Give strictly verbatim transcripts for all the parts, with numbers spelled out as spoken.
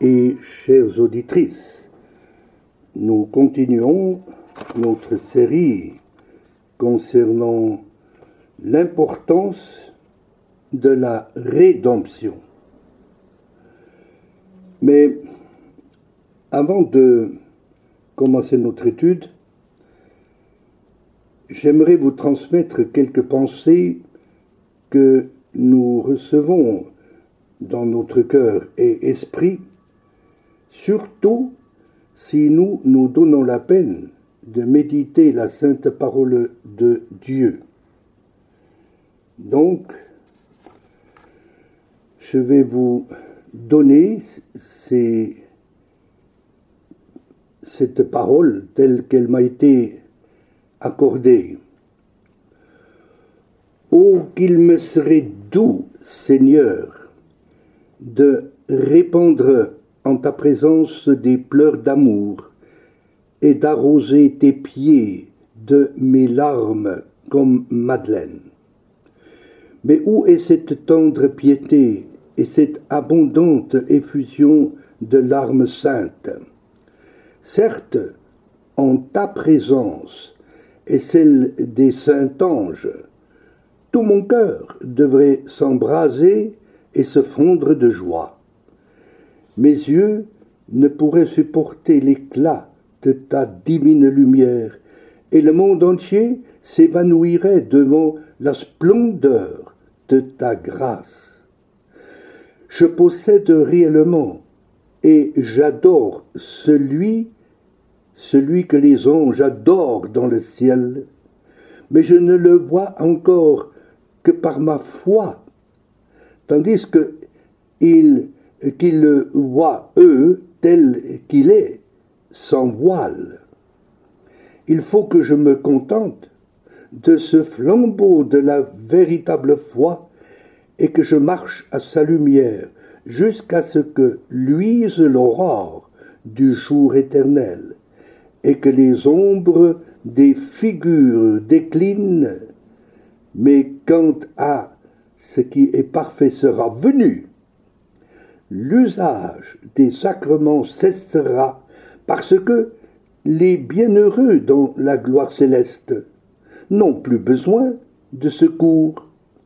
et chères auditrices, nous continuons notre série concernant l'importance de la rédemption. Mais avant de commencer notre étude, j'aimerais vous transmettre quelques pensées que nous recevons dans notre cœur et esprit, surtout si nous nous donnons la peine de méditer la sainte parole de Dieu. Donc, je vais vous donner ces, cette parole telle qu'elle m'a été accordée. Oh, qu'il me serait doux, Seigneur, de répandre en ta présence des pleurs d'amour et d'arroser tes pieds de mes larmes comme Madeleine. Mais où est cette tendre piété et cette abondante effusion de larmes saintes? Certes, en ta présence et celle des saints anges, tout mon cœur devrait s'embraser et se fondre de joie. Mes yeux ne pourraient supporter l'éclat de ta divine lumière, et le monde entier s'évanouirait devant la splendeur de ta grâce. Je possède réellement et j'adore celui, celui que les anges adorent dans le ciel, mais je ne le vois encore que par ma foi, tandis que ils, qu'ils le voient eux tel qu'il est, sans voile. Il faut que je me contente de ce flambeau de la véritable foi et que je marche à sa lumière jusqu'à ce que luise l'aurore du jour éternel et que les ombres des figures déclinent. Mais quant à ce qui est parfait sera venu, l'usage des sacrements cessera parce que les bienheureux dans la gloire céleste n'ont plus besoin de secours.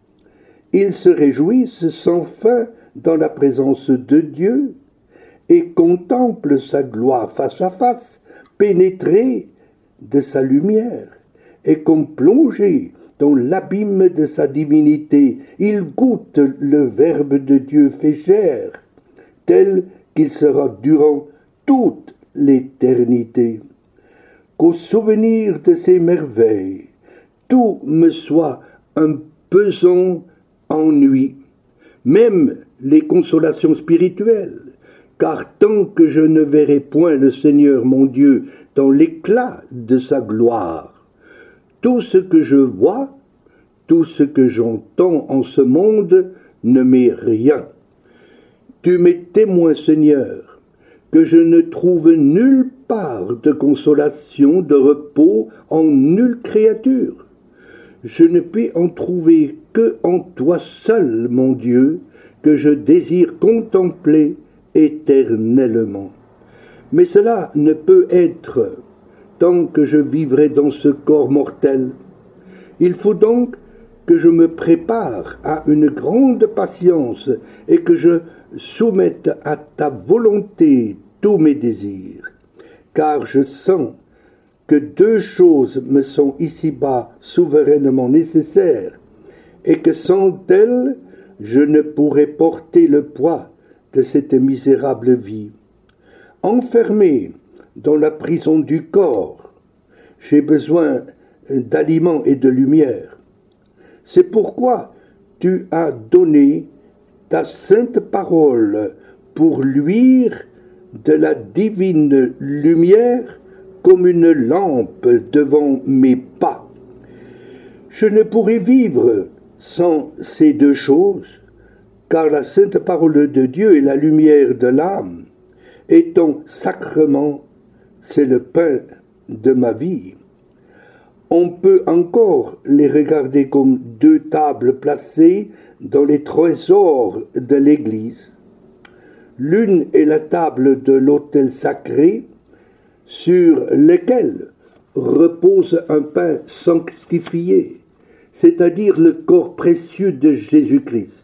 Ils se réjouissent sans fin dans la présence de Dieu et contemplent sa gloire face à face, pénétrés de sa lumière, et comme plongés dans l'abîme de sa divinité, ils goûtent le Verbe de Dieu fait chair, tel qu'il sera durant toute l'éternité. Qu'au souvenir de ces merveilles, tout me soit un pesant ennui, même les consolations spirituelles, car tant que je ne verrai point le Seigneur mon Dieu dans l'éclat de sa gloire, tout ce que je vois, tout ce que j'entends en ce monde ne m'est rien. Tu m'es témoin, Seigneur, que je ne trouve nulle part de consolation, de repos en nulle créature. Je ne puis en trouver que en toi seul, mon Dieu, que je désire contempler éternellement. Mais cela ne peut être tant que je vivrai dans ce corps mortel. Il faut donc que je me prépare à une grande patience et que je soumette à ta volonté tous mes désirs, car je sens que deux choses me sont ici-bas souverainement nécessaires, et que sans elles, je ne pourrais porter le poids de cette misérable vie. Enfermé dans la prison du corps, j'ai besoin d'aliments et de lumière. C'est pourquoi tu as donné ta sainte parole pour luire de la divine lumière comme une lampe devant mes pas. Je ne pourrais vivre sans ces deux choses, car la sainte parole de Dieu est la lumière de l'âme, et ton sacrement, c'est le pain de ma vie. On peut encore les regarder comme deux tables placées dans les trésors de l'Église. L'une est la table de l'autel sacré, sur lequel repose un pain sanctifié, c'est-à-dire le corps précieux de Jésus-Christ.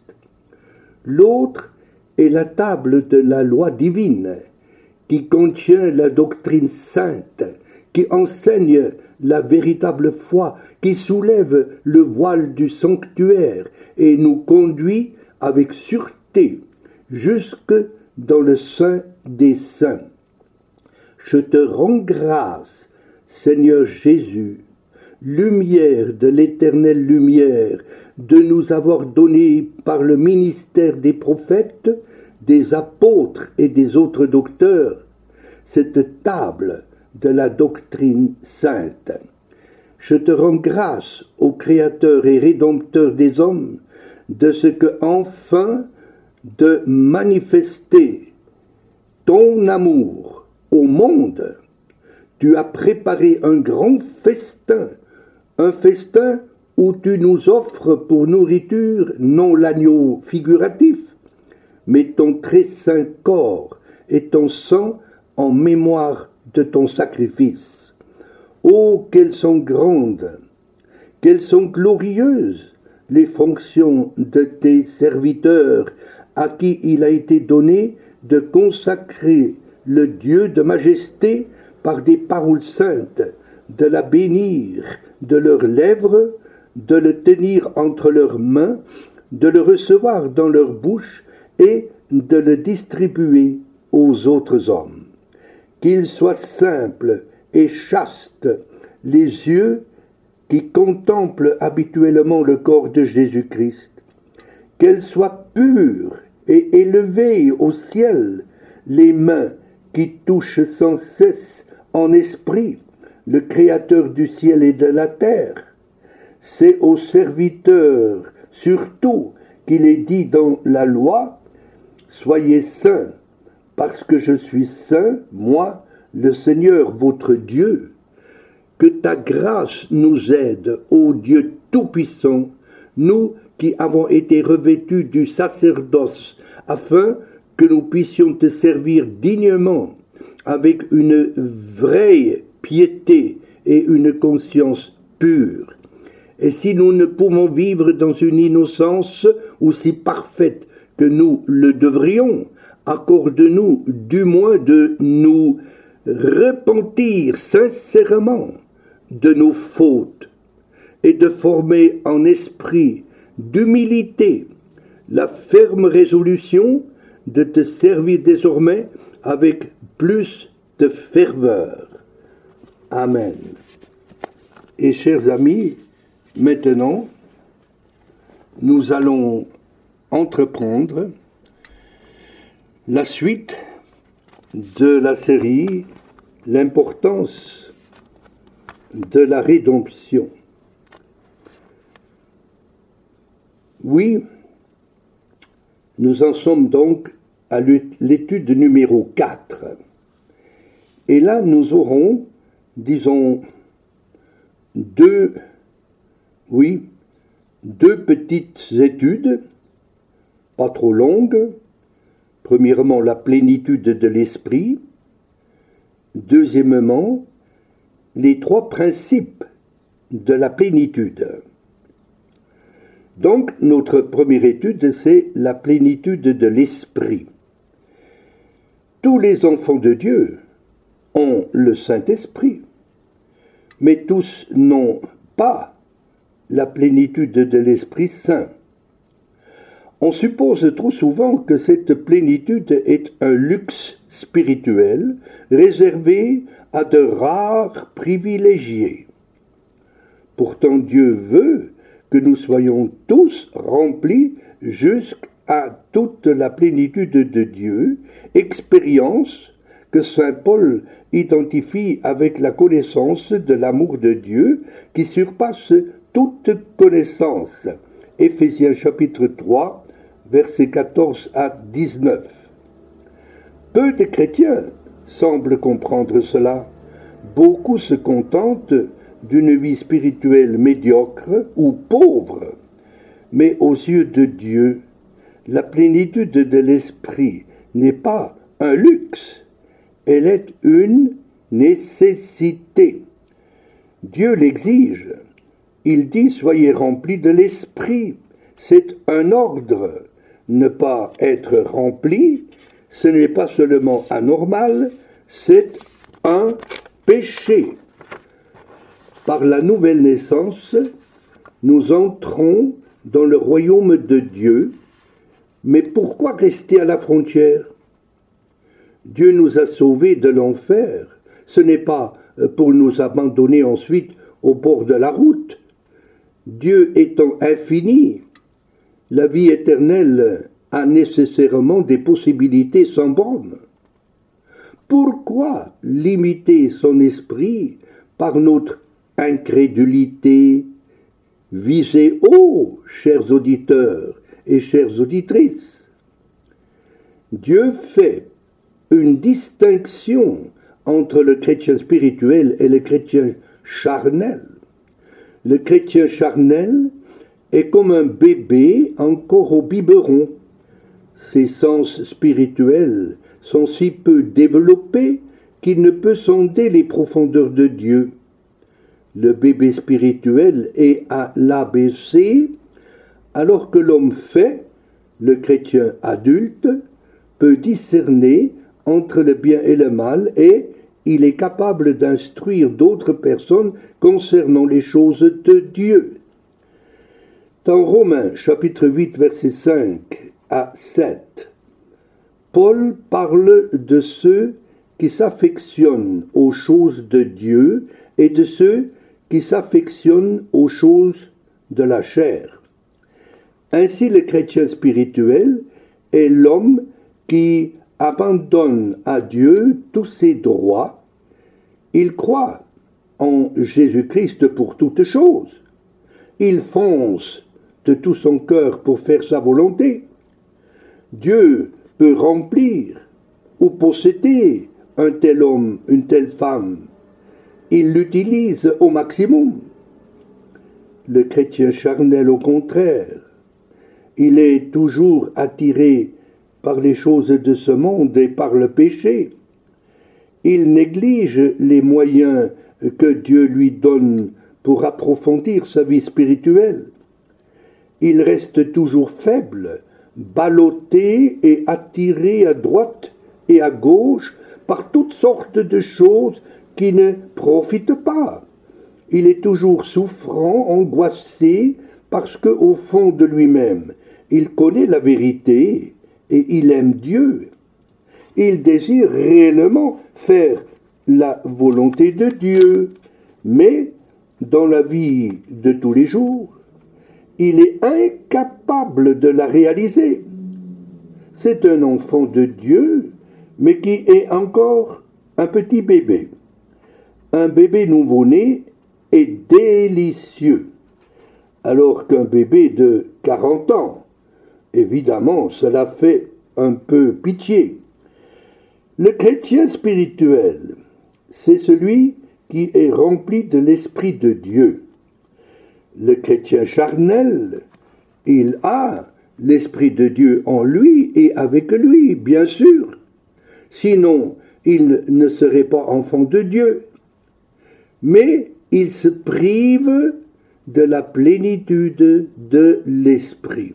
L'autre est la table de la loi divine, qui contient la doctrine sainte, qui enseigne la véritable foi, qui soulève le voile du sanctuaire et nous conduit avec sûreté jusque dans le sein des saints. Je te rends grâce, Seigneur Jésus, lumière de l'éternelle lumière, de nous avoir donné par le ministère des prophètes, des apôtres et des autres docteurs, cette table de la doctrine sainte. Je te rends grâce, ô Créateur et Rédempteur des hommes, de ce que enfin de manifester ton amour au monde. Tu as préparé un grand festin, un festin où tu nous offres pour nourriture non l'agneau figuratif, mais ton très saint corps et ton sang en mémoire de ton sacrifice. Oh, qu'elles sont grandes, qu'elles sont glorieuses, les fonctions de tes serviteurs, à qui il a été donné de consacrer le Dieu de majesté par des paroles saintes, de la bénir de leurs lèvres, de le tenir entre leurs mains, de le recevoir dans leur bouche et de le distribuer aux autres hommes. Qu'il soit simple et chaste, les yeux qui contemplent habituellement le corps de Jésus-Christ, qu'elle soit pure et élevée au ciel, les mains qui touchent sans cesse en esprit le Créateur du ciel et de la terre. C'est aux serviteurs surtout qu'il est dit dans la loi, « Soyez saints, parce que je suis saint, moi, le Seigneur votre Dieu. » Que ta grâce nous aide, ô Dieu Tout-Puissant, nous qui avons été revêtus du sacerdoce, afin que nous puissions te servir dignement, avec une vraie piété et une conscience pure. Et si nous ne pouvons vivre dans une innocence aussi parfaite que nous le devrions, accorde-nous du moins de nous repentir sincèrement de nos fautes et de former en esprit d'humilité la ferme résolution de te servir désormais avec plus de ferveur. Amen. Et chers amis, maintenant, nous allons entreprendre la suite de la série « L'importance de la rédemption ». Oui, nous en sommes donc à l'étude numéro quatre. Et là, nous aurons, disons, deux, oui, deux petites études, pas trop longues. Premièrement, la plénitude de l'esprit. Deuxièmement, les trois principes de la plénitude. Donc, notre première étude, c'est la plénitude de l'esprit. Tous les enfants de Dieu ont le Saint-Esprit, mais tous n'ont pas la plénitude de l'Esprit Saint. On suppose trop souvent que cette plénitude est un luxe spirituel réservé à de rares privilégiés. Pourtant, Dieu veut que nous soyons tous remplis jusqu'à toute la plénitude de Dieu, expérience que saint Paul identifie avec la connaissance de l'amour de Dieu qui surpasse toute connaissance. Éphésiens chapitre trois, versets quatorze à dix-neuf. Peu de chrétiens semblent comprendre cela. Beaucoup se contentent d'une vie spirituelle médiocre ou pauvre. Mais aux yeux de Dieu, la plénitude de l'esprit n'est pas un luxe, elle est une nécessité. Dieu l'exige. Il dit « Soyez remplis de l'esprit ». C'est un ordre. Ne pas être rempli, ce n'est pas seulement anormal, c'est un péché. Par la nouvelle naissance, nous entrons dans le royaume de Dieu, mais pourquoi rester à la frontière? Dieu nous a sauvés de l'enfer. Ce n'est pas pour nous abandonner ensuite au bord de la route. Dieu étant infini, la vie éternelle a nécessairement des possibilités sans borne. Pourquoi limiter son esprit par notre incrédulité? Visez haut, chers auditeurs et chères auditrices. Dieu fait une distinction entre le chrétien spirituel et le chrétien charnel. Le chrétien charnel est comme un bébé encore au biberon. Ses sens spirituels sont si peu développés qu'il ne peut sonder les profondeurs de Dieu. Le bébé spirituel est à l'A B C, alors que l'homme fait, le chrétien adulte, peut discerner entre le bien et le mal et il est capable d'instruire d'autres personnes concernant les choses de Dieu. Dans Romains chapitre huit, versets cinq à sept, Paul parle de ceux qui s'affectionnent aux choses de Dieu et de ceux qui s'affectionnent aux choses de la chair. Ainsi, le chrétien spirituel est l'homme qui abandonne à Dieu tous ses droits. Il croit en Jésus-Christ pour toutes choses. Il fonce de tout son cœur pour faire sa volonté. Dieu peut remplir ou posséder un tel homme, une telle femme. Il l'utilise au maximum. Le chrétien charnel, au contraire, il est toujours attiré par les choses de ce monde et par le péché. Il néglige les moyens que Dieu lui donne pour approfondir sa vie spirituelle. Il reste toujours faible, ballotté et attiré à droite et à gauche par toutes sortes de choses qui ne profitent pas. Il est toujours souffrant, angoissé, parce qu'au fond de lui-même, il connaît la vérité et il aime Dieu. Il désire réellement faire la volonté de Dieu, mais dans la vie de tous les jours, il est incapable de la réaliser. C'est un enfant de Dieu, mais qui est encore un petit bébé. Un bébé nouveau-né est délicieux, alors qu'un bébé de quarante ans, évidemment, cela fait un peu pitié. Le chrétien spirituel, c'est celui qui est rempli de l'Esprit de Dieu. Le chrétien charnel, il a l'Esprit de Dieu en lui et avec lui, bien sûr. Sinon, il ne serait pas enfant de Dieu. Mais il se prive de la plénitude de l'Esprit.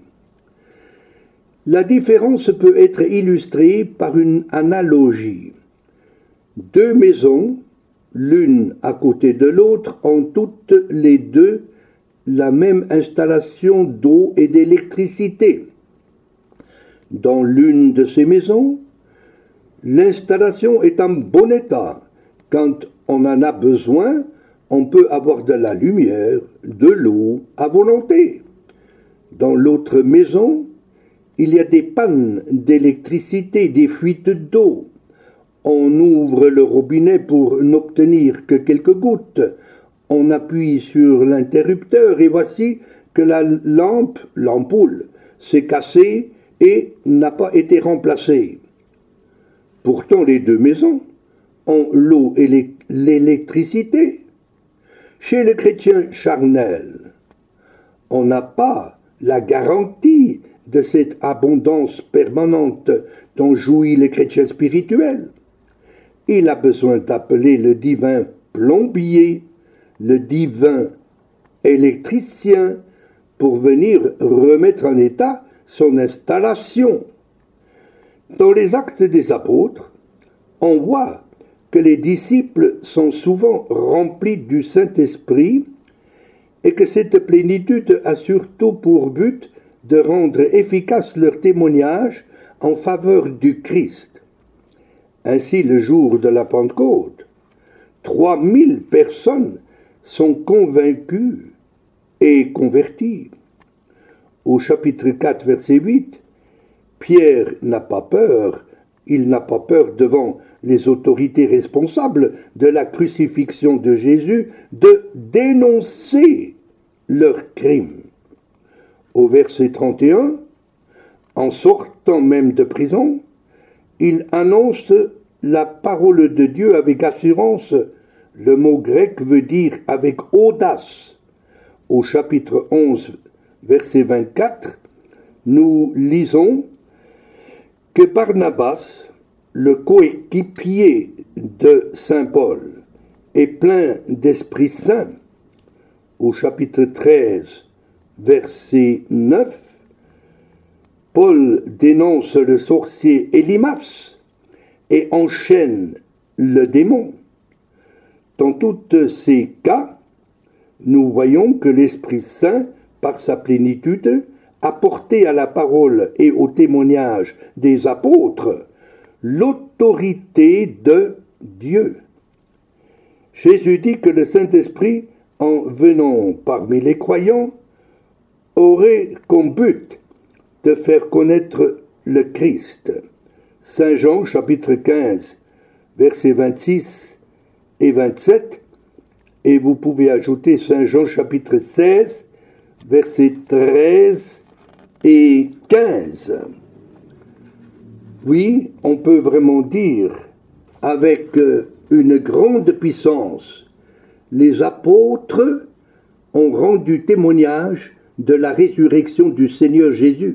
La différence peut être illustrée par une analogie. Deux maisons, l'une à côté de l'autre, ont toutes les deux la même installation d'eau et d'électricité. Dans l'une de ces maisons, l'installation est en bon état. Quand on en a besoin, on peut avoir de la lumière, de l'eau à volonté. Dans l'autre maison, il y a des pannes d'électricité, des fuites d'eau. On ouvre le robinet pour n'obtenir que quelques gouttes. On appuie sur l'interrupteur et voici que la lampe, l'ampoule, s'est cassée et n'a pas été remplacée. Pourtant, les deux maisons ont l'eau et l'électricité. Chez le chrétien charnel, on n'a pas la garantie de cette abondance permanente dont jouit les chrétiens spirituels. Il a besoin d'appeler le divin plombier, le divin électricien, pour venir remettre en état son installation. Dans les Actes des Apôtres, on voit que les disciples sont souvent remplis du Saint-Esprit et que cette plénitude a surtout pour but de rendre efficace leur témoignage en faveur du Christ. Ainsi, le jour de la Pentecôte, trois mille personnes sont convaincues et converties. Au chapitre quatre, verset huit, Pierre n'a pas peur, il n'a pas peur devant les autorités responsables de la crucifixion de Jésus de dénoncer leurs crimes. Au verset trente et un, en sortant même de prison, il annonce la parole de Dieu avec assurance. Le mot grec veut dire avec audace. Au chapitre onze, verset vingt-quatre, nous lisons que Barnabas, le coéquipier de saint Paul, est plein d'Esprit Saint. Au chapitre treize, verset neuf, Paul dénonce le sorcier Élymas et enchaîne le démon. Dans tous ces cas, nous voyons que l'Esprit Saint, par sa plénitude, a porté à la parole et au témoignage des apôtres l'autorité de Dieu. Jésus dit que le Saint-Esprit, en venant parmi les croyants, aurait comme but de faire connaître le Christ. Saint Jean, chapitre quinze, versets vingt-six et vingt-sept, et vous pouvez ajouter Saint Jean, chapitre seize, versets treize et quinze. Oui, on peut vraiment dire, avec une grande puissance, les apôtres ont rendu témoignage de la résurrection du Seigneur Jésus.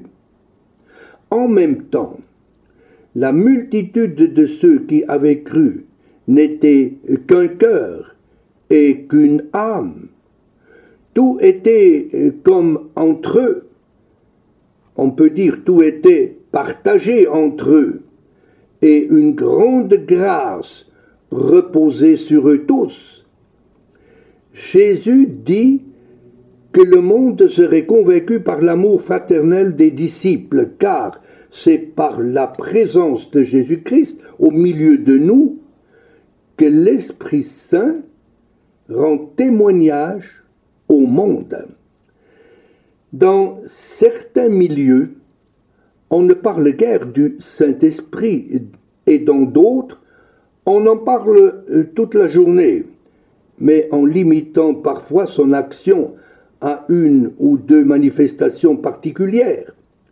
En même temps, la multitude de ceux qui avaient cru n'était qu'un cœur et qu'une âme. Tout était comme entre eux. On peut dire tout était partagé entre eux. Et une grande grâce reposait sur eux tous. Jésus dit que le monde serait convaincu par l'amour fraternel des disciples, car c'est par la présence de Jésus-Christ au milieu de nous que l'Esprit Saint rend témoignage au monde. Dans certains milieux, on ne parle guère du Saint-Esprit, et dans d'autres, on en parle toute la journée, mais en limitant parfois son action à une ou deux manifestations particulières.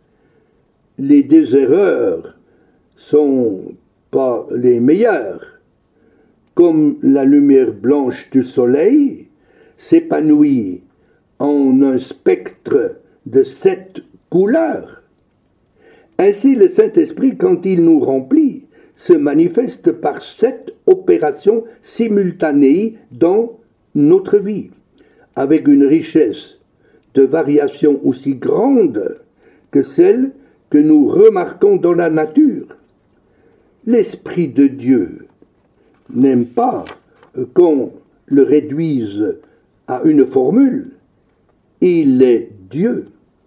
Les deux erreurs sont pas les meilleures. Comme la lumière blanche du soleil s'épanouit en un spectre de sept couleurs. Ainsi, le Saint-Esprit, quand il nous remplit, se manifeste par sept opérations simultanées dans notre vie, avec une richesse de variation aussi grande que celle que nous remarquons dans la nature. L'Esprit de Dieu n'aime pas qu'on le réduise à une formule. Il est Dieu.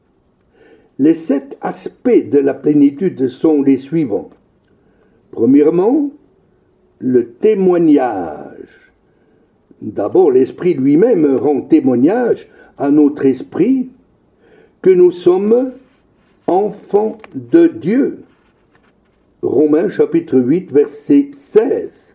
Les sept aspects de la plénitude sont les suivants. Premièrement, le témoignage. D'abord, l'Esprit lui-même rend témoignage à notre esprit que nous sommes enfants de Dieu. Romains chapitre huit, verset seize.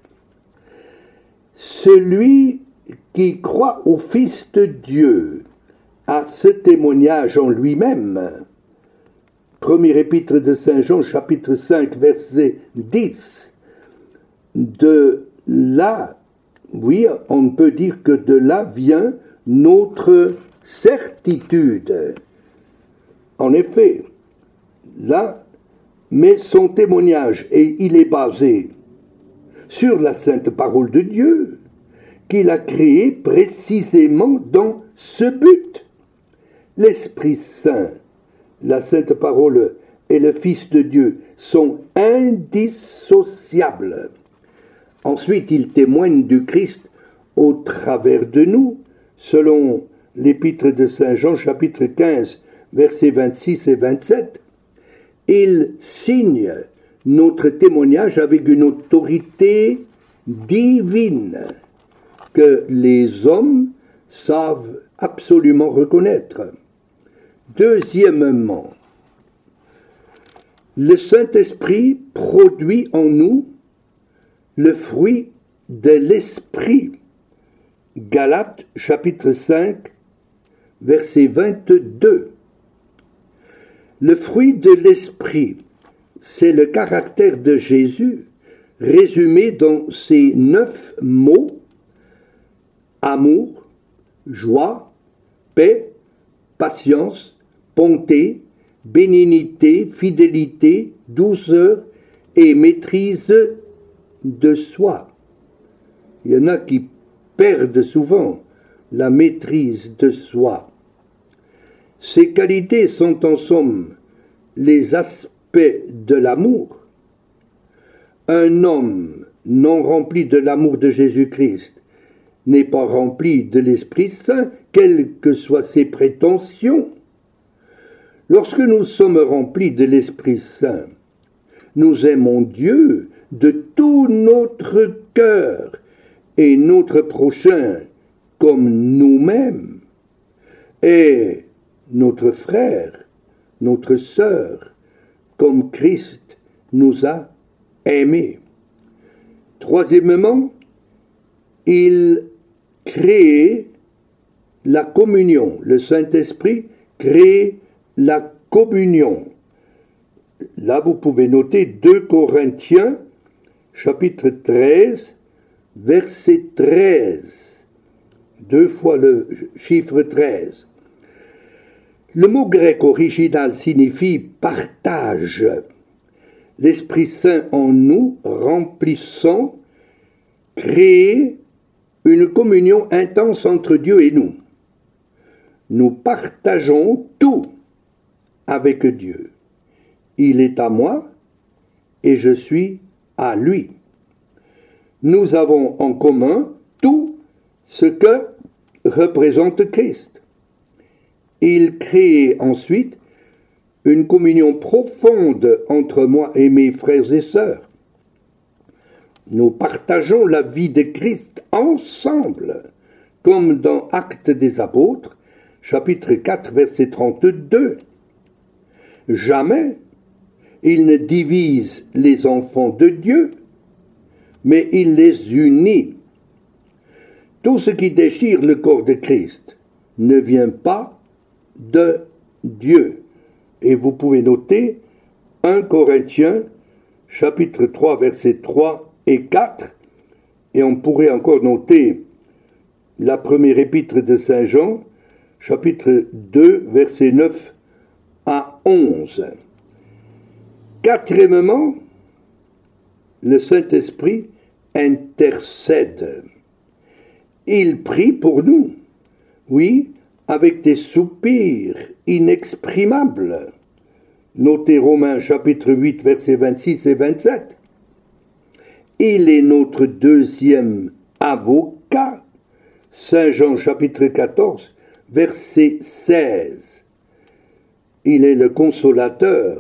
Celui qui croit au Fils de Dieu a ce témoignage en lui-même. Premier épître de Saint Jean, chapitre cinq, verset dix. De là, oui, on peut dire que de là vient notre certitude. En effet, là, mais son témoignage, et il est basé sur la sainte parole de Dieu, qu'il a créée précisément dans ce but. L'Esprit Saint, la sainte parole et le Fils de Dieu sont indissociables. Ensuite, il témoigne du Christ au travers de nous, selon l'épître de Saint Jean, chapitre quinze, versets vingt-six et vingt-sept. Il signe notre témoignage avec une autorité divine que les hommes savent absolument reconnaître. Deuxièmement, le Saint-Esprit produit en nous le fruit de l'Esprit. Galates chapitre cinq, verset vingt-deux. Le fruit de l'Esprit, c'est le caractère de Jésus résumé dans ces neuf mots: amour, joie, paix, patience, bonté, bénignité, fidélité, douceur et maîtrise de soi. Il y en a qui perdent souvent la maîtrise de soi. Ces qualités sont en somme les aspects de l'amour. Un homme non rempli de l'amour de Jésus-Christ n'est pas rempli de l'Esprit Saint, quelles que soient ses prétentions. Lorsque nous sommes remplis de l'Esprit Saint, nous aimons Dieu de tout notre cœur et notre prochain comme nous-mêmes, et notre frère, notre sœur, comme Christ nous a aimés. Troisièmement, il crée la communion. Le Saint-Esprit crée la communion. Là, vous pouvez noter deux Corinthiens, chapitre treize, verset treize. Deux fois le chiffre treize. Le mot grec original signifie partage. L'Esprit Saint en nous, remplissant, crée une communion intense entre Dieu et nous. Nous partageons tout avec Dieu. Il est à moi et je suis à lui. Nous avons en commun tout ce que représente Christ. Il crée ensuite une communion profonde entre moi et mes frères et sœurs. Nous partageons la vie de Christ ensemble, comme dans Actes des Apôtres, chapitre quatre, verset trente-deux. Jamais il ne divise les enfants de Dieu, mais il les unit. Tout ce qui déchire le corps de Christ ne vient pas de Dieu. Et vous pouvez noter un Corinthiens, chapitre trois, versets trois et quatre, et on pourrait encore noter la première épître de Saint Jean, chapitre deux, versets neuf à onze. Quatrièmement, le Saint-Esprit intercède. Il prie pour nous, oui, avec des soupirs inexprimables. Notez Romains chapitre huit, versets vingt-six et vingt-sept. Il est notre deuxième avocat. Saint Jean chapitre quatorze, verset seize. Il est le consolateur.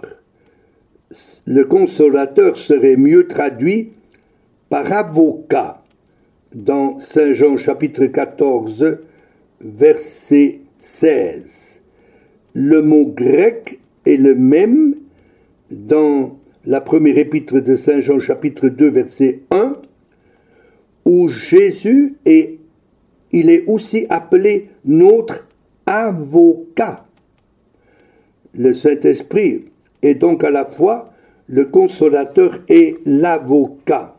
Le consolateur serait mieux traduit par avocat dans Saint Jean chapitre quatorze, verset seize. Le mot grec est le même dans la première épître de Saint Jean chapitre deux, verset un, où Jésus est, il est aussi appelé notre avocat. Le Saint-Esprit est donc à la fois le consolateur et l'avocat.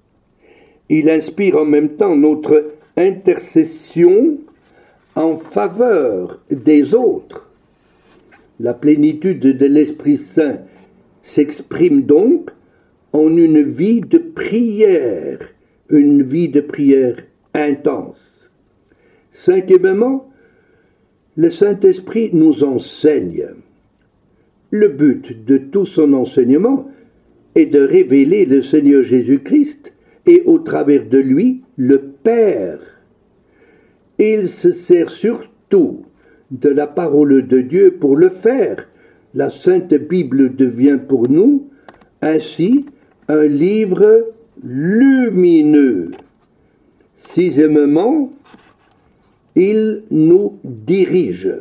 Il inspire en même temps notre intercession en faveur des autres. La plénitude de l'Esprit Saint s'exprime donc en une vie de prière, une vie de prière intense. Cinquièmement, le Saint-Esprit nous enseigne. Le but de tout son enseignement est de révéler le Seigneur Jésus-Christ et au travers de lui le Père. Il se sert surtout de la parole de Dieu pour le faire. La Sainte Bible devient pour nous ainsi un livre lumineux. Sixièmement, il nous dirige.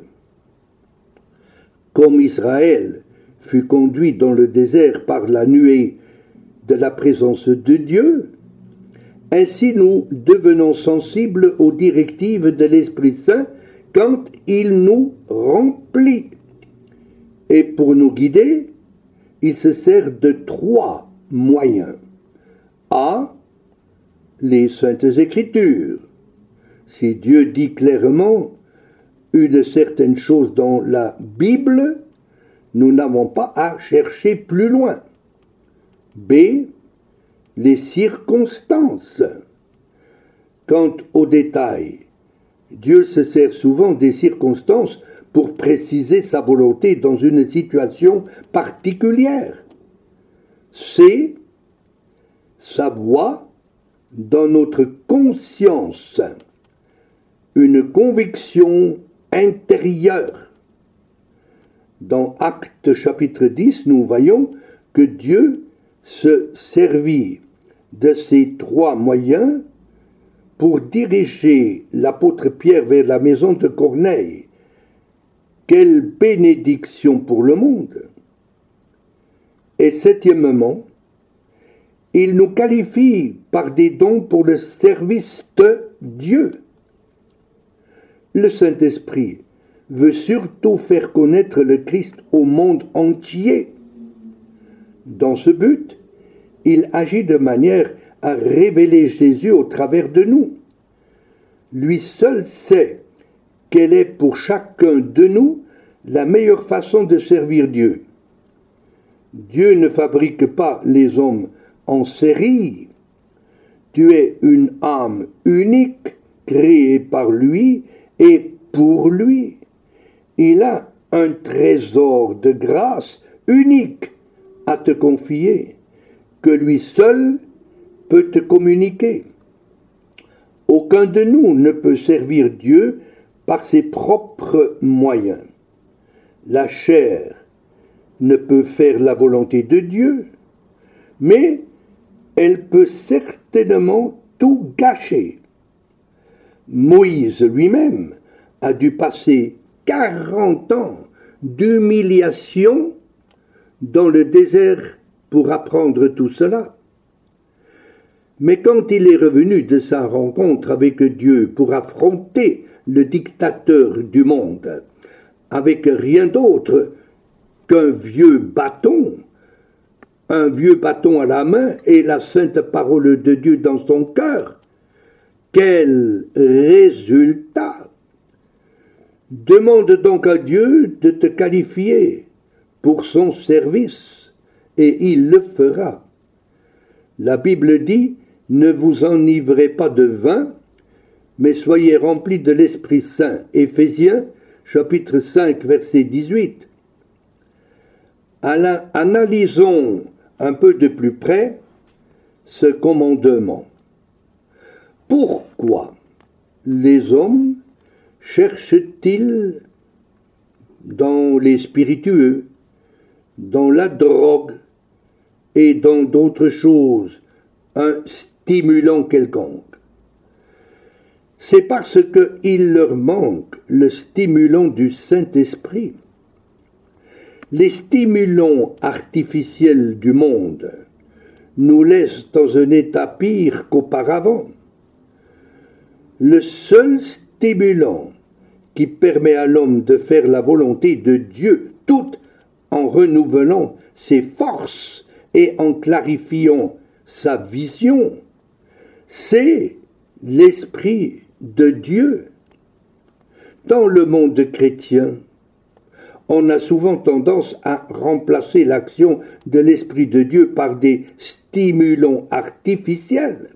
Comme Israël fut conduit dans le désert par la nuée de la présence de Dieu, ainsi nous devenons sensibles aux directives de l'Esprit Saint quand il nous remplit. Et pour nous guider, il se sert de trois moyens. A. Les Saintes Écritures. Si Dieu dit clairement une certaine chose dans la Bible, nous n'avons pas à chercher plus loin. B. Les circonstances. Quant aux détails, Dieu se sert souvent des circonstances pour préciser sa volonté dans une situation particulière. C. Sa voix dans notre conscience. Une conviction intérieure. Dans Actes chapitre dix, nous voyons que Dieu se servit de ces trois moyens pour diriger l'apôtre Pierre vers la maison de Corneille. Quelle bénédiction pour le monde! Et septièmement, il nous qualifie par des dons pour le service de Dieu. Le Saint-Esprit veut surtout faire connaître le Christ au monde entier. Dans ce but, il agit de manière à révéler Jésus au travers de nous. Lui seul sait quelle est pour chacun de nous la meilleure façon de servir Dieu. Dieu ne fabrique pas les hommes en série. Tu es une âme unique, créée par lui et pour lui. Il a un trésor de grâce unique à te confier, que lui seul peut te communiquer. Aucun de nous ne peut servir Dieu par ses propres moyens. La chair ne peut faire la volonté de Dieu, mais elle peut certainement tout gâcher. Moïse lui-même a dû passer quarante ans d'humiliation dans le désert pour apprendre tout cela. Mais quand il est revenu de sa rencontre avec Dieu pour affronter le dictateur du monde, avec rien d'autre qu'un vieux bâton, un vieux bâton à la main et la sainte parole de Dieu dans son cœur, quel résultat! Demande donc à Dieu de te qualifier pour son service, et il le fera. La Bible dit, ne vous enivrez pas de vin, mais soyez remplis de l'Esprit Saint. Éphésiens, chapitre cinq, verset dix-huit. Analysons un peu de plus près ce commandement. Pourquoi les hommes cherchent-ils dans les spiritueux, dans la drogue et dans d'autres choses un stimulant quelconque? C'est parce qu'il leur manque le stimulant du Saint-Esprit. Les stimulants artificiels du monde nous laissent dans un état pire qu'auparavant. Le seul stimulant qui permet à l'homme de faire la volonté de Dieu, tout en renouvelant ses forces et en clarifiant sa vision, c'est l'Esprit de Dieu. Dans le monde chrétien, on a souvent tendance à remplacer l'action de l'Esprit de Dieu par des stimulants artificiels.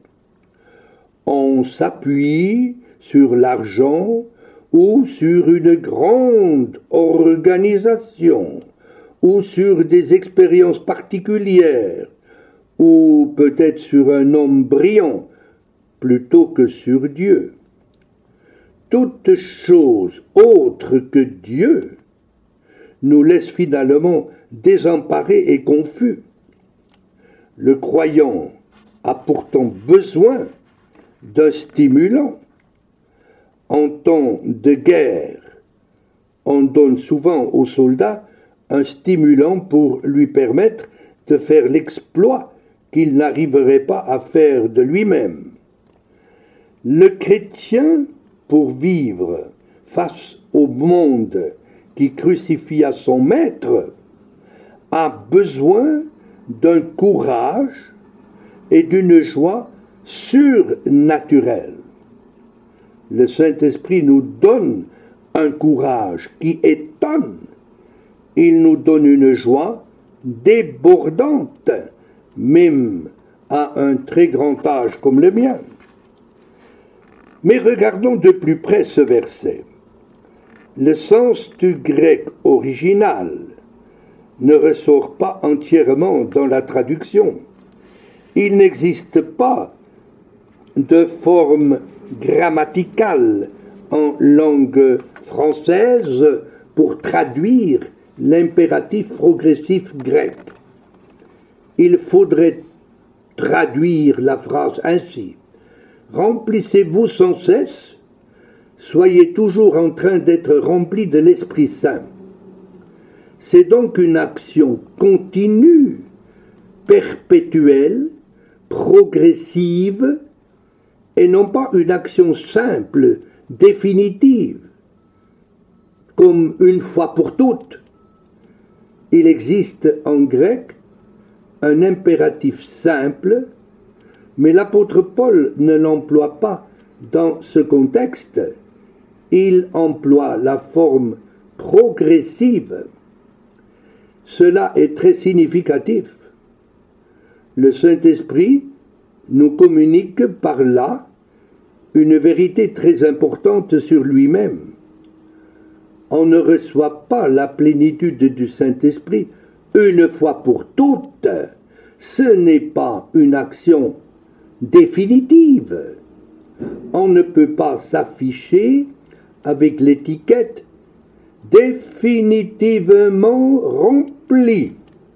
On s'appuie sur l'argent ou sur une grande organisation ou sur des expériences particulières ou peut-être sur un homme brillant plutôt que sur Dieu. Toute chose autre que Dieu nous laisse finalement désemparés et confus. Le croyant a pourtant besoin d'un stimulant. En temps de guerre, on donne souvent aux soldats un stimulant pour lui permettre de faire l'exploit qu'il n'arriverait pas à faire de lui-même. Le chrétien, pour vivre face au monde qui crucifia son maître, a besoin d'un courage et d'une joie surnaturelle. Le Saint-Esprit nous donne un courage qui étonne. Il nous donne une joie débordante, même à un très grand âge comme le mien. Mais regardons de plus près ce verset. Le sens du grec original ne ressort pas entièrement dans la traduction. Il n'existe pas de forme grammaticale en langue française pour traduire l'impératif progressif grec. Il faudrait traduire la phrase ainsi. Remplissez-vous sans cesse, soyez toujours en train d'être remplis de l'Esprit Saint. C'est donc une action continue, perpétuelle, progressive, et non pas une action simple, définitive, comme une fois pour toutes. Il existe en grec un impératif simple, mais l'apôtre Paul ne l'emploie pas dans ce contexte. Il emploie la forme progressive. Cela est très significatif. Le Saint-Esprit nous communique par là une vérité très importante sur lui-même. On ne reçoit pas la plénitude du Saint-Esprit une fois pour toutes. Ce n'est pas une action définitive. On ne peut pas s'afficher avec l'étiquette définitivement rempli.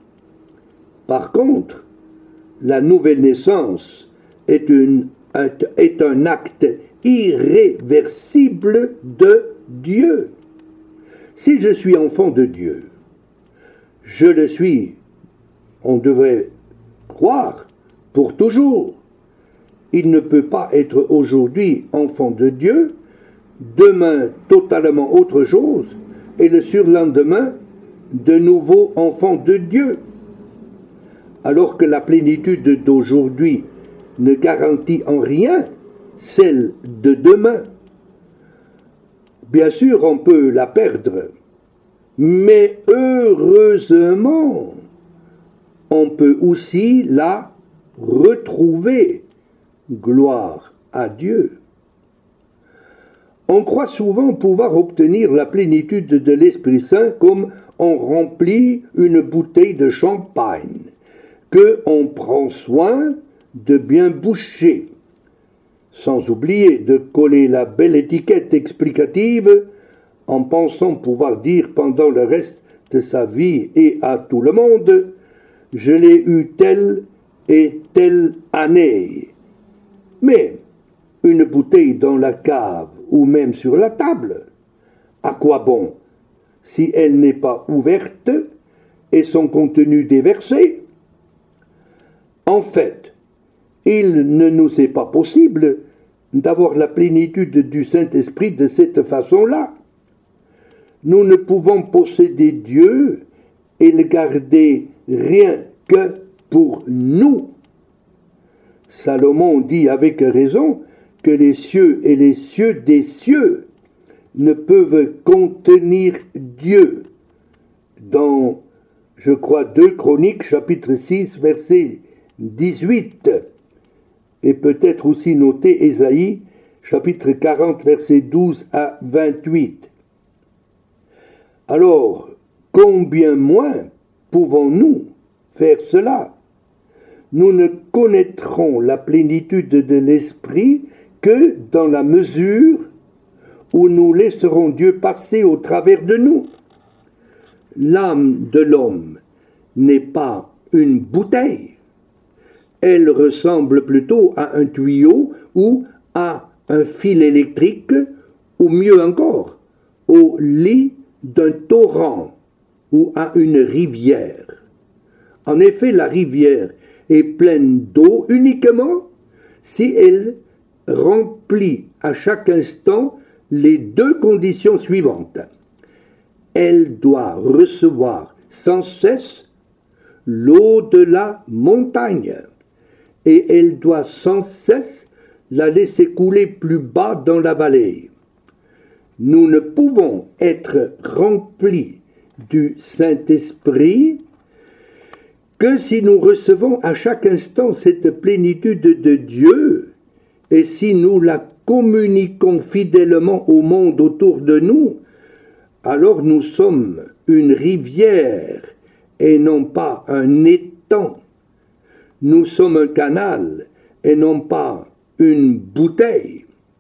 Par contre, la nouvelle naissance est, une, est un acte irréversible de Dieu. Si je suis enfant de Dieu, je le suis, on devrait croire, pour toujours. Il ne peut pas être aujourd'hui enfant de Dieu, demain totalement autre chose, et le surlendemain de nouveau enfant de Dieu. Alors que la plénitude d'aujourd'hui ne garantit en rien celle de demain. Bien sûr, on peut la perdre, mais heureusement, on peut aussi la retrouver. Gloire à Dieu. On croit souvent pouvoir obtenir la plénitude de l'Esprit Saint comme on remplit une bouteille de champagne, que on prend soin de bien boucher, sans oublier de coller la belle étiquette explicative en pensant pouvoir dire pendant le reste de sa vie et à tout le monde « Je l'ai eu telle et telle année ». Mais une bouteille dans la cave ou même sur la table, à quoi bon si elle n'est pas ouverte et son contenu déversé? En fait, il ne nous est pas possible d'avoir la plénitude du Saint-Esprit de cette façon-là. Nous ne pouvons posséder Dieu et le garder rien que pour nous. Salomon dit avec raison que les cieux et les cieux des cieux ne peuvent contenir Dieu. dans, je crois, deux Chroniques, chapitre six, verset dix-huit, et peut-être aussi noter Ésaïe, chapitre quarante, verset douze à vingt-huit. Alors, combien moins pouvons-nous faire cela? Nous ne connaîtrons la plénitude de l'Esprit que dans la mesure où nous laisserons Dieu passer au travers de nous. L'âme de l'homme n'est pas une bouteille. Elle ressemble plutôt à un tuyau ou à un fil électrique, ou mieux encore, au lit d'un torrent ou à une rivière. En effet, la rivière est pleine d'eau uniquement si elle remplit à chaque instant les deux conditions suivantes. Elle doit recevoir sans cesse l'eau de la montagne et elle doit sans cesse la laisser couler plus bas dans la vallée. Nous ne pouvons être remplis du Saint-Esprit que si nous recevons à chaque instant cette plénitude de Dieu et si nous la communiquons fidèlement au monde autour de nous, alors nous sommes une rivière et non pas un étang. Nous sommes un canal et non pas une bouteille.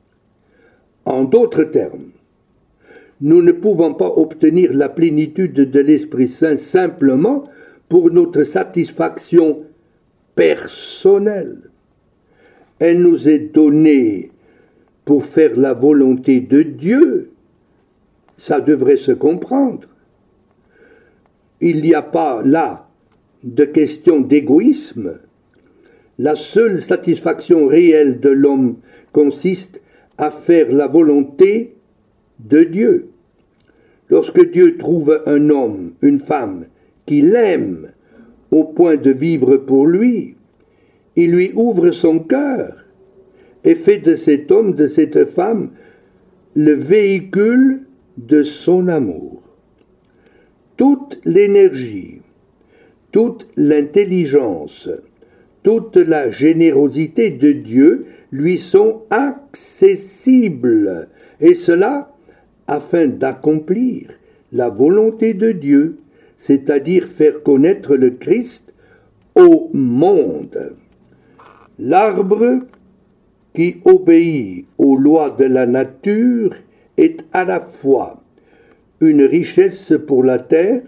En d'autres termes, nous ne pouvons pas obtenir la plénitude de l'Esprit Saint simplement pour notre satisfaction personnelle. Elle nous est donnée pour faire la volonté de Dieu. Ça devrait se comprendre. Il n'y a pas là de question d'égoïsme. La seule satisfaction réelle de l'homme consiste à faire la volonté de Dieu. Lorsque Dieu trouve un homme, une femme, qui l'aime au point de vivre pour lui, il lui ouvre son cœur et fait de cet homme, de cette femme, le véhicule de son amour. Toute l'énergie, toute l'intelligence, toute la générosité de Dieu lui sont accessibles, et cela afin d'accomplir la volonté de Dieu, c'est-à-dire faire connaître le Christ au monde. L'arbre qui obéit aux lois de la nature est à la fois une richesse pour la terre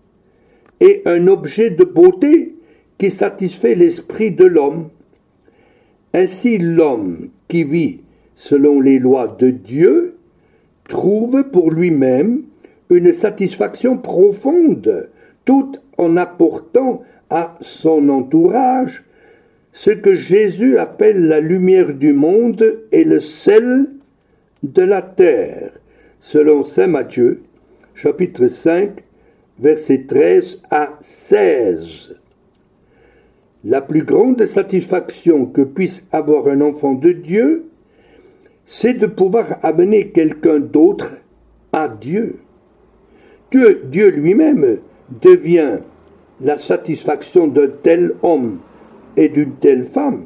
et un objet de beauté qui satisfait l'esprit de l'homme. Ainsi l'homme qui vit selon les lois de Dieu trouve pour lui-même une satisfaction profonde, tout en apportant à son entourage ce que Jésus appelle la lumière du monde et le sel de la terre, selon saint Matthieu, chapitre cinq, versets treize à seize. La plus grande satisfaction que puisse avoir un enfant de Dieu, c'est de pouvoir amener quelqu'un d'autre à Dieu. Dieu, Dieu lui-même devient la satisfaction d'un tel homme et d'une telle femme.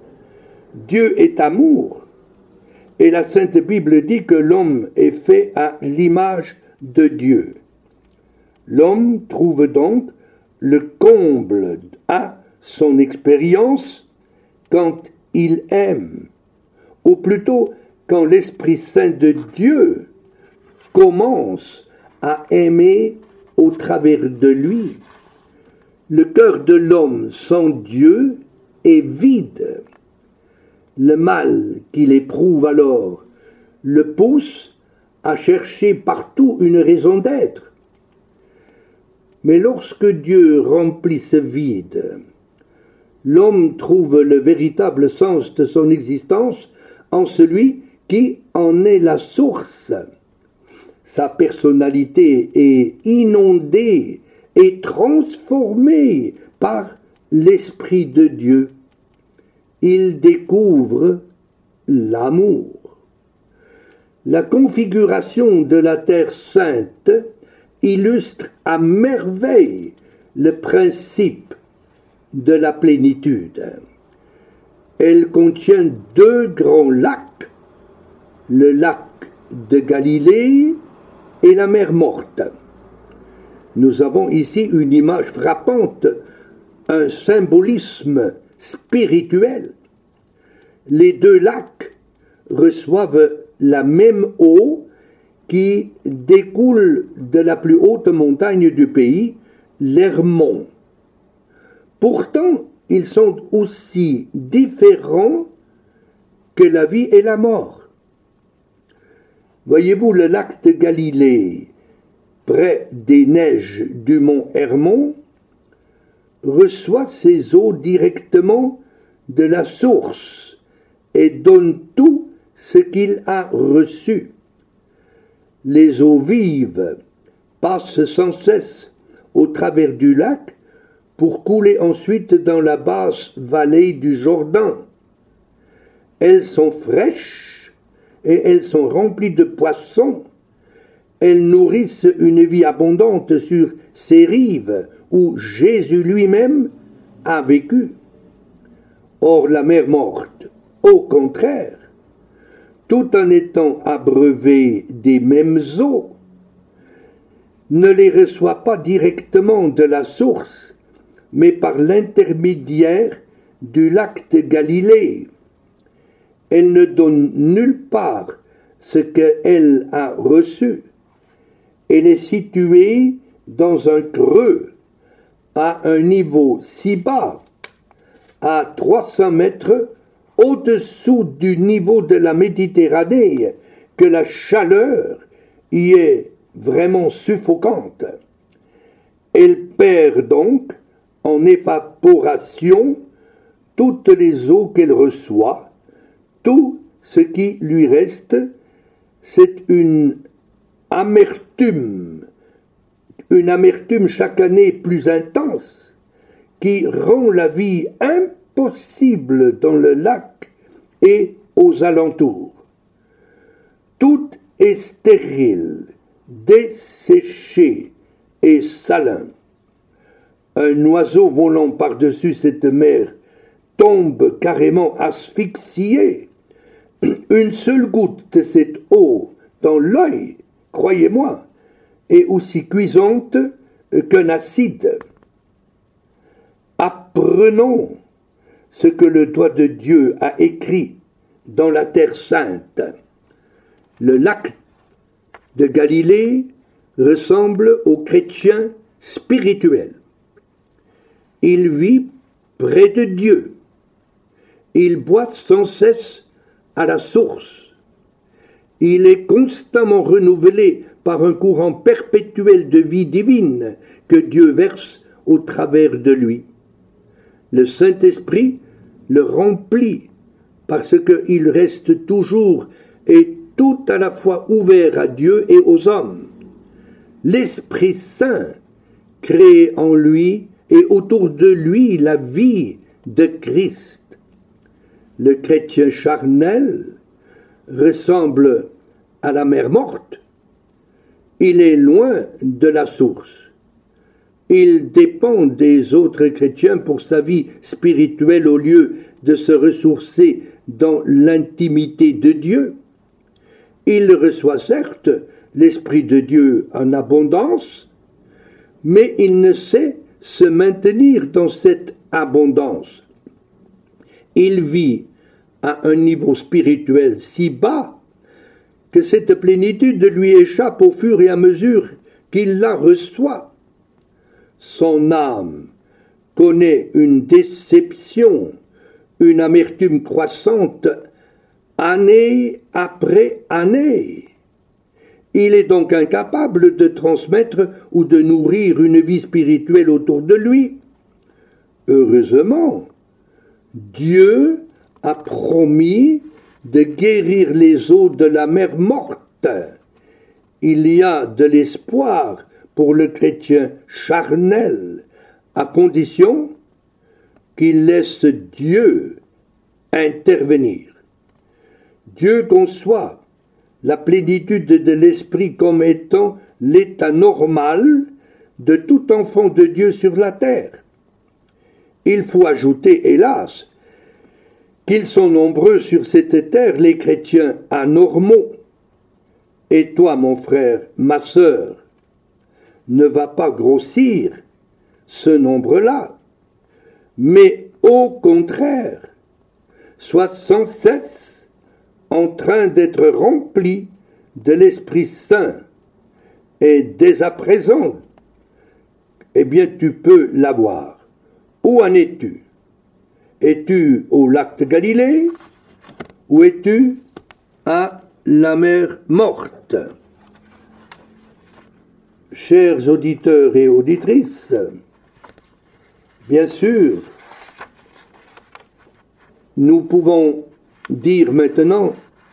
Dieu est amour, et la Sainte Bible dit que l'homme est fait à l'image de Dieu. L'homme trouve donc le comble à son expérience quand il aime, ou plutôt quand l'Esprit Saint de Dieu commence à aimer au travers de lui. Le cœur de l'homme sans Dieu est vide. Le mal qu'il éprouve alors le pousse à chercher partout une raison d'être. Mais lorsque Dieu remplit ce vide, l'homme trouve le véritable sens de son existence en celui qui en est la source. Sa personnalité est inondée et transformée par l'Esprit de Dieu. Il découvre l'amour. La configuration de la terre sainte illustre à merveille le principe de la plénitude. Elle contient deux grands lacs, le lac de Galilée et la mer Morte. Nous avons ici une image frappante, un symbolisme spirituel. Les deux lacs reçoivent la même eau qui découle de la plus haute montagne du pays, l'Hermon. Pourtant, ils sont aussi différents que la vie et la mort. Voyez-vous, le lac de Galilée, près des neiges du mont Hermon, reçoit ses eaux directement de la source et donne tout ce qu'il a reçu. Les eaux vives passent sans cesse au travers du lac pour couler ensuite dans la basse vallée du Jourdain. Elles sont fraîches et elles sont remplies de poissons. Elles nourrissent une vie abondante sur ces rives où Jésus lui-même a vécu. Or la mer Morte, au contraire, tout en étant abreuvée des mêmes eaux, ne les reçoit pas directement de la source, mais par l'intermédiaire du lac de Galilée. Elle ne donne nulle part ce qu'elle a reçu. Elle est située dans un creux, à un niveau si bas, à trois cents mètres au-dessous du niveau de la Méditerranée, que la chaleur y est vraiment suffocante. Elle perd donc en évaporation toutes les eaux qu'elle reçoit. Tout ce qui lui reste, c'est une amertume, une amertume chaque année plus intense, qui rend la vie impossible dans le lac et aux alentours. Tout est stérile, desséché et salin. Un oiseau volant par-dessus cette mer tombe carrément asphyxié. Une seule goutte de cette eau dans l'œil, croyez-moi, est aussi cuisante qu'un acide. Apprenons ce que le doigt de Dieu a écrit dans la Terre sainte. Le lac de Galilée ressemble au chrétien spirituel. Il vit près de Dieu. Il boit sans cesse à la source. Il est constamment renouvelé par un courant perpétuel de vie divine que Dieu verse au travers de lui. Le Saint-Esprit le remplit parce qu'il reste toujours et tout à la fois ouvert à Dieu et aux hommes. L'Esprit Saint crée en lui et autour de lui la vie de Christ. Le chrétien charnel ressemble à la mer Morte. Il est loin de la source. Il dépend des autres chrétiens pour sa vie spirituelle au lieu de se ressourcer dans l'intimité de Dieu. Il reçoit certes l'Esprit de Dieu en abondance, mais il ne sait se maintenir dans cette abondance. Il vit à un niveau spirituel si bas que cette plénitude lui échappe au fur et à mesure qu'il la reçoit. Son âme connaît une déception, une amertume croissante, année après année. Il est donc incapable de transmettre ou de nourrir une vie spirituelle autour de lui. Heureusement, Dieu a promis de guérir les eaux de la mer Morte. Il y a de l'espoir pour le chrétien charnel, à condition qu'il laisse Dieu intervenir. Dieu conçoit la plénitude de l'Esprit comme étant l'état normal de tout enfant de Dieu sur la terre. Il faut ajouter, hélas, qu'ils sont nombreux sur cette terre, les chrétiens anormaux. Et toi, mon frère, ma sœur, ne va pas grossir ce nombre-là, mais au contraire, sois sans cesse en train d'être rempli de l'Esprit Saint. Et dès à présent, eh bien, tu peux l'avoir. Où en es-tu? Es-tu au lac de Galilée ou es-tu à la mer morte? Chers auditeurs et auditrices, bien sûr, nous pouvons dire maintenant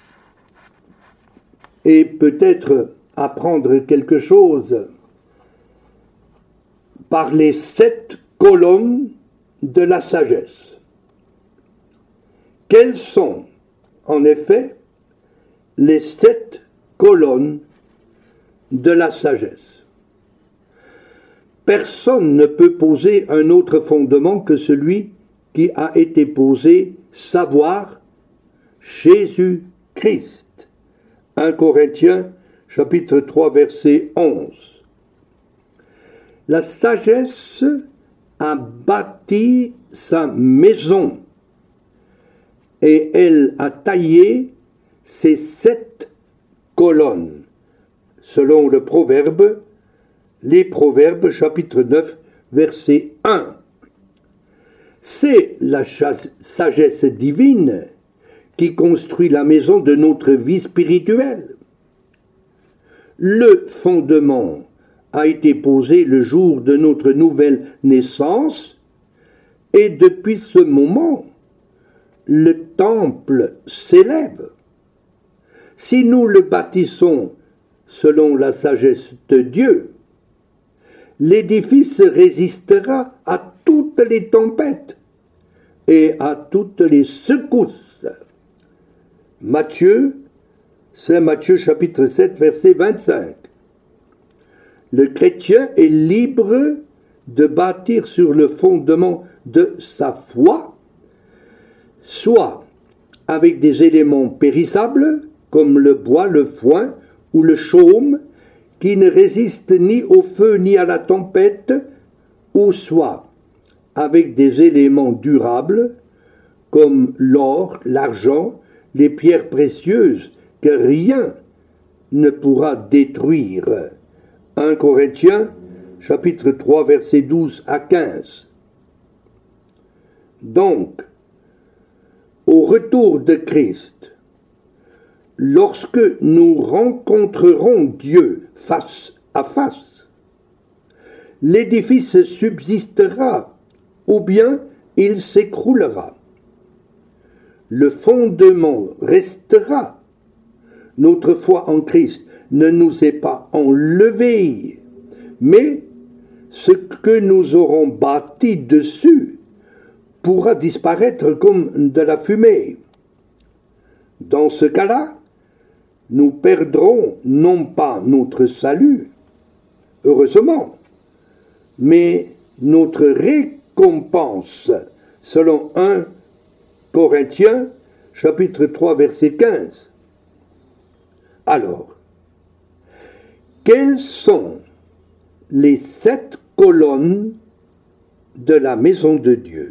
et peut-être apprendre quelque chose par les sept colonnes de la sagesse. Quelles sont, en effet, les sept colonnes de la sagesse? Personne ne peut poser un autre fondement que celui qui a été posé, savoir Jésus-Christ. un Corinthiens, chapitre trois, verset onze. La sagesse a bâti sa maison et elle a taillé ses sept colonnes, selon le proverbe, les Proverbes, chapitre neuf, verset un. C'est la sagesse divine qui construit la maison de notre vie spirituelle. Le fondement a été posé le jour de notre nouvelle naissance et depuis ce moment, le temple s'élève. Si nous le bâtissons selon la sagesse de Dieu, l'édifice résistera à toutes les tempêtes et à toutes les secousses. Matthieu, Saint Matthieu chapitre sept, verset vingt-cinq. Le chrétien est libre de bâtir sur le fondement de sa foi, soit avec des éléments périssables, comme le bois, le foin ou le chaume, qui ne résistent ni au feu ni à la tempête, ou soit avec des éléments durables, comme l'or, l'argent, les pierres précieuses, que rien ne pourra détruire. un Corinthiens, chapitre trois, versets douze à quinze. Donc, au retour de Christ, lorsque nous rencontrerons Dieu face à face, l'édifice subsistera ou bien il s'écroulera. Le fondement restera. Notre foi en Christ ne nous est pas enlevée, mais ce que nous aurons bâti dessus pourra disparaître comme de la fumée. Dans ce cas-là, nous perdrons non pas notre salut, heureusement, mais notre récompense, selon un Corinthiens, chapitre trois, verset quinze. Alors, quelles sont les sept colonnes de la maison de Dieu?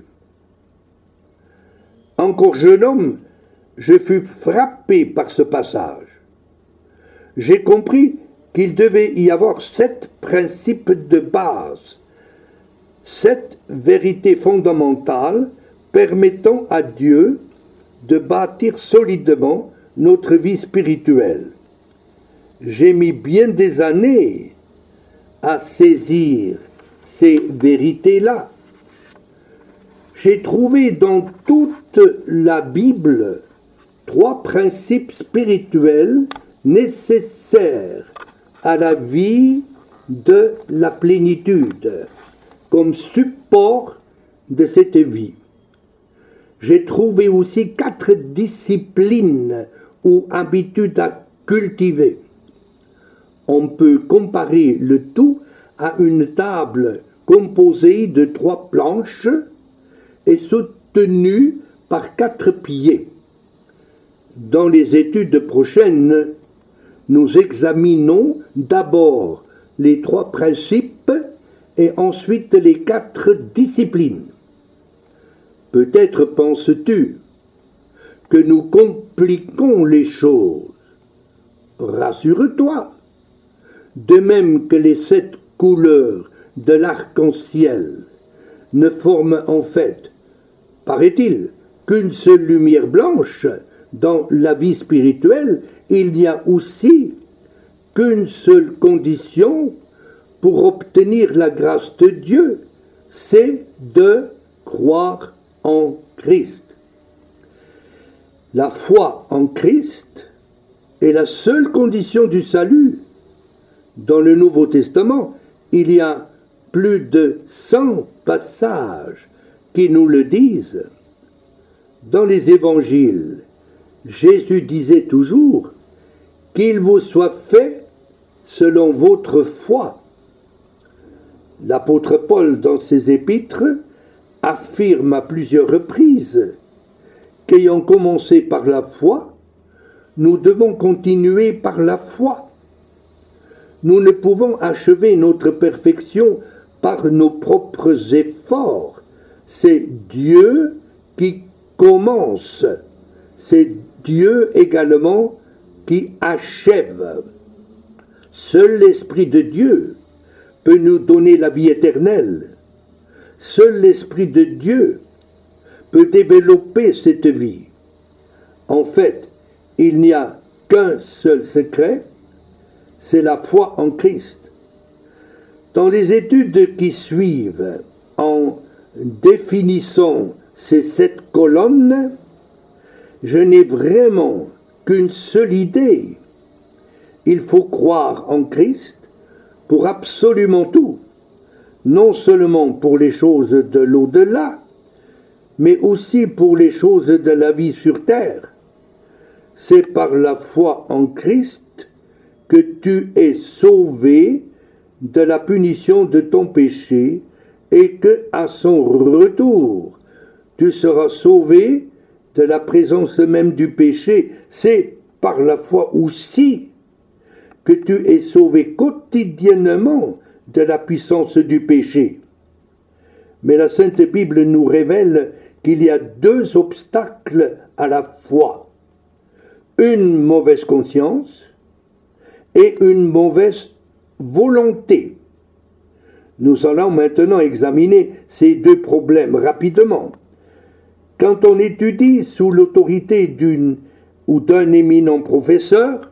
Encore jeune homme, je fus frappé par ce passage. J'ai compris qu'il devait y avoir sept principes de base, sept vérités fondamentales permettant à Dieu de bâtir solidement notre vie spirituelle. J'ai mis bien des années à saisir ces vérités-là. J'ai trouvé dans toute la Bible trois principes spirituels nécessaires à la vie de la plénitude, comme support de cette vie. J'ai trouvé aussi quatre disciplines ou habitudes à cultiver. On peut comparer le tout à une table composée de trois planches et soutenue par quatre pieds. Dans les études prochaines, nous examinons d'abord les trois principes et ensuite les quatre disciplines. Peut-être penses-tu que nous compliquons les choses. Rassure-toi. De même que les sept couleurs de l'arc-en-ciel ne forment en fait, paraît-il, qu'une seule lumière blanche, dans la vie spirituelle, il n'y a aussi qu'une seule condition pour obtenir la grâce de Dieu, c'est de croire en Christ. La foi en Christ est la seule condition du salut. Dans le Nouveau Testament, il y a plus de cent passages qui nous le disent. Dans les évangiles, Jésus disait toujours « Qu'il vous soit fait selon votre foi ». L'apôtre Paul, dans ses épîtres, affirme à plusieurs reprises qu'ayant commencé par la foi, nous devons continuer par la foi. Nous ne pouvons achever notre perfection par nos propres efforts. C'est Dieu qui commence. C'est Dieu également qui achève. Seul l'Esprit de Dieu peut nous donner la vie éternelle. Seul l'Esprit de Dieu peut développer cette vie. En fait, il n'y a qu'un seul secret, c'est la foi en Christ. Dans les études qui suivent, en définissant ces sept colonnes, je n'ai vraiment qu'une seule idée. Il faut croire en Christ pour absolument tout, non seulement pour les choses de l'au-delà, mais aussi pour les choses de la vie sur terre. C'est par la foi en Christ que tu es sauvé de la punition de ton péché et que, à son retour, tu seras sauvé de la présence même du péché. C'est par la foi aussi que tu es sauvé quotidiennement de la puissance du péché. Mais la Sainte Bible nous révèle qu'il y a deux obstacles à la foi. Une mauvaise conscience et une mauvaise volonté. Nous allons maintenant examiner ces deux problèmes rapidement. Quand on étudie sous l'autorité d'une ou d'un éminent professeur,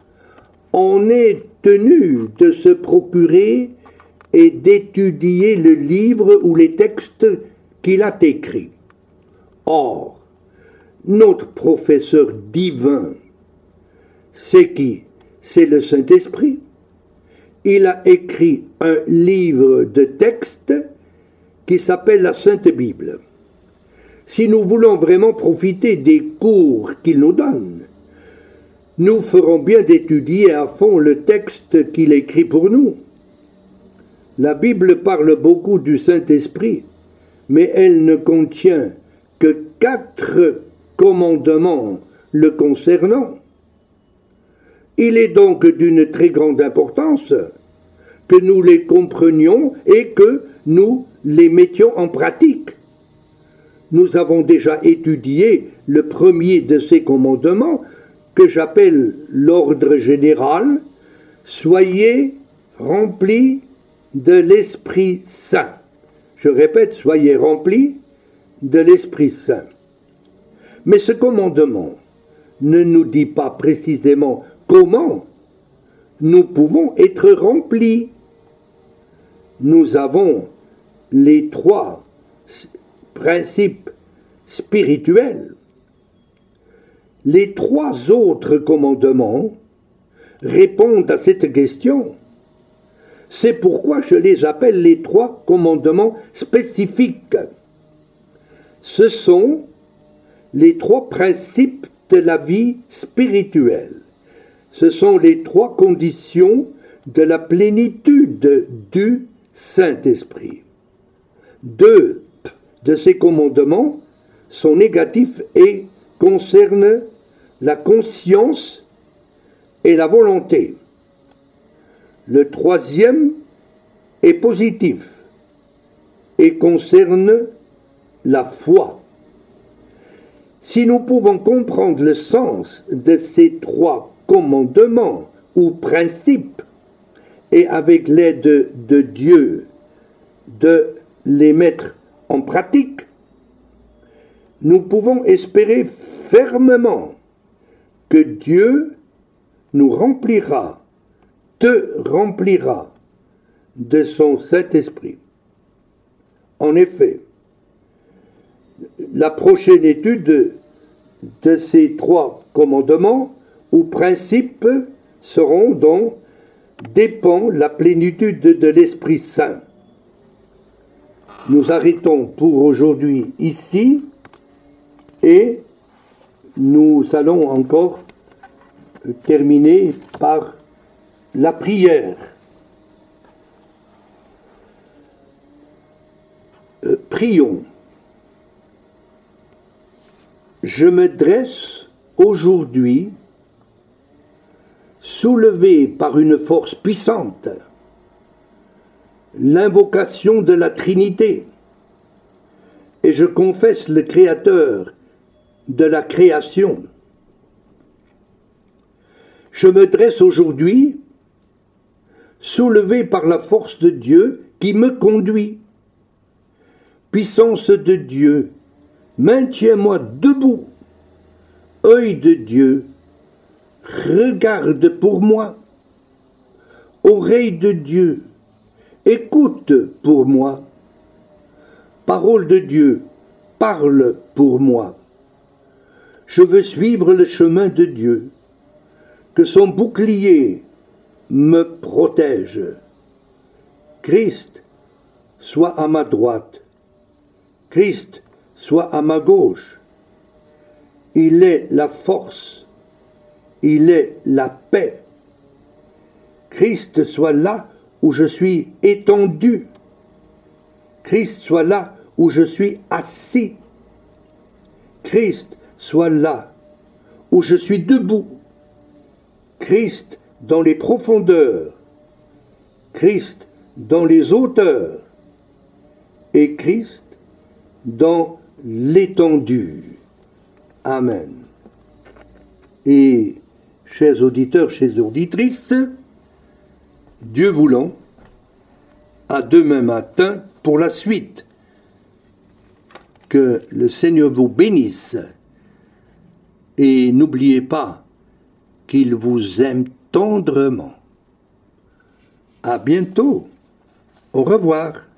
on est tenu de se procurer et d'étudier le livre ou les textes qu'il a écrits. Or, notre professeur divin, c'est qui? C'est le Saint-Esprit. Il a écrit un livre de textes qui s'appelle la Sainte Bible. Si nous voulons vraiment profiter des cours qu'il nous donne, nous ferons bien d'étudier à fond le texte qu'il écrit pour nous. La Bible parle beaucoup du Saint-Esprit, mais elle ne contient que quatre commandements le concernant. Il est donc d'une très grande importance que nous les comprenions et que nous les mettions en pratique. Nous avons déjà étudié le premier de ces commandements que j'appelle l'ordre général. Soyez remplis de l'Esprit Saint. Je répète, soyez remplis de l'Esprit Saint. Mais ce commandement ne nous dit pas précisément comment nous pouvons être remplis. Nous avons les trois principes spirituels. Les trois autres commandements répondent à cette question. C'est pourquoi je les appelle les trois commandements spécifiques. Ce sont les trois principes de la vie spirituelle. Ce sont les trois conditions de la plénitude du Saint-Esprit. Deux de ces commandements sont négatifs et concernent la conscience et la volonté. Le troisième est positif et concerne la foi. Si nous pouvons comprendre le sens de ces trois commandements ou principes, et avec l'aide de Dieu, de les mettre en pratique, nous pouvons espérer fermement que Dieu nous remplira, te remplira de son Saint-Esprit. En effet, la prochaine étude de ces trois commandements ou principes seront dont dépend la plénitude de l'Esprit Saint. Nous arrêtons pour aujourd'hui ici et nous allons encore terminer par la prière. Euh, prions. Je me dresse aujourd'hui, soulevé par une force puissante, l'invocation de la Trinité, et je confesse le Créateur de la création. Je me dresse aujourd'hui, soulevé par la force de Dieu qui me conduit. Puissance de Dieu, maintiens-moi debout. Œil de Dieu, regarde pour moi. Oreille de Dieu, écoute pour moi. Parole de Dieu, parle pour moi. Je veux suivre le chemin de Dieu. Que son bouclier me protège. Christ soit à ma droite. Christ soit à ma gauche. Il est la force. Il est la paix. Christ soit là où je suis étendu. Christ soit là où je suis assis. Christ soit là où je suis debout. Christ dans les profondeurs. Christ dans les hauteurs. Et Christ dans l'étendue. Amen. Et, chers auditeurs, chères auditrices, Dieu voulant, à demain matin pour la suite. Que le Seigneur vous bénisse. Et n'oubliez pas qu'il vous aime tendrement. À bientôt. Au revoir.